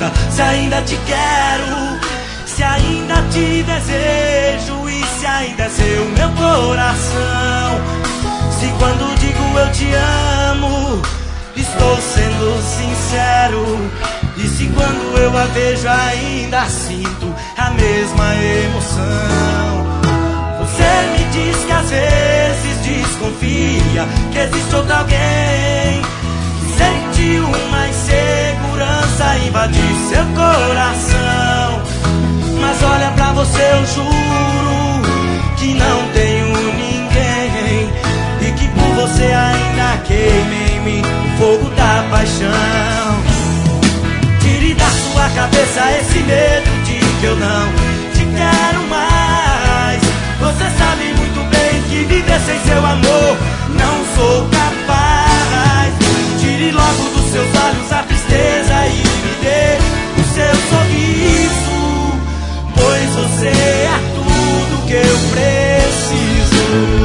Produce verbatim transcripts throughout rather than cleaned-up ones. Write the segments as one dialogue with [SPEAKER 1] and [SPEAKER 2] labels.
[SPEAKER 1] confia, se ainda te quero, se ainda te desejo e se ainda é seu meu coração. Se quando digo eu te amo, estou sendo sincero, e se quando eu a vejo ainda sinto a mesma emoção. Você me diz que às vezes desconfia que existe outro alguém, que sente uma insegurança invadir seu coração. Mas olha pra você, eu juro que não tenho ninguém, e que por você ainda queime em mim o fogo da paixão. Tire da sua cabeça esse medo de que eu não te quero mais. Você sabe muito bem que viver sem seu amor não sou capaz. Tire logo dos seus olhos a tristeza e me dê o seu sorriso, pois você é tudo que eu preciso.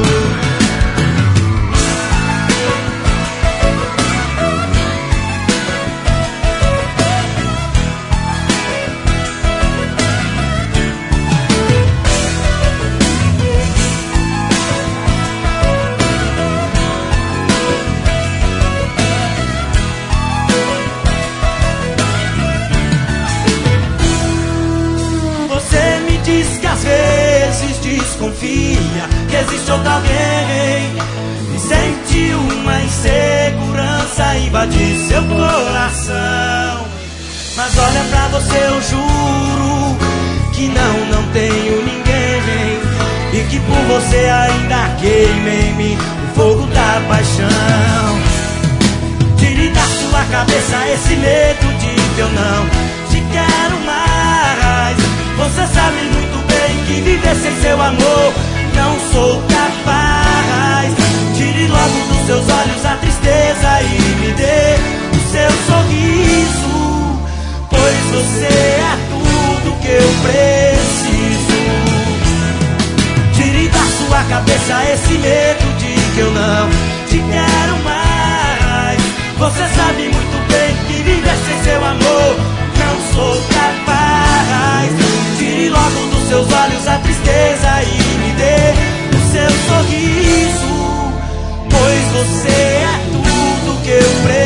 [SPEAKER 1] Às vezes desconfia que existe outro alguém, e sente uma insegurança invadir seu coração. Mas olha pra você, eu juro que não, não tenho ninguém, e que por você ainda queime em mim o fogo da paixão. Tire da sua cabeça esse medo de que eu não te quero mais. Você sabe muito bem que viver sem seu amor não sou capaz. Tire logo dos seus olhos a tristeza e me dê o seu sorriso, pois você é tudo que eu preciso. Tire da sua cabeça esse medo de que eu não te quero mais. Você sabe muito bem que viver sem seu amor não sou capaz. Tire logo dos seus olhos a tristeza e me dê o seu sorriso, pois você é tudo que eu preciso.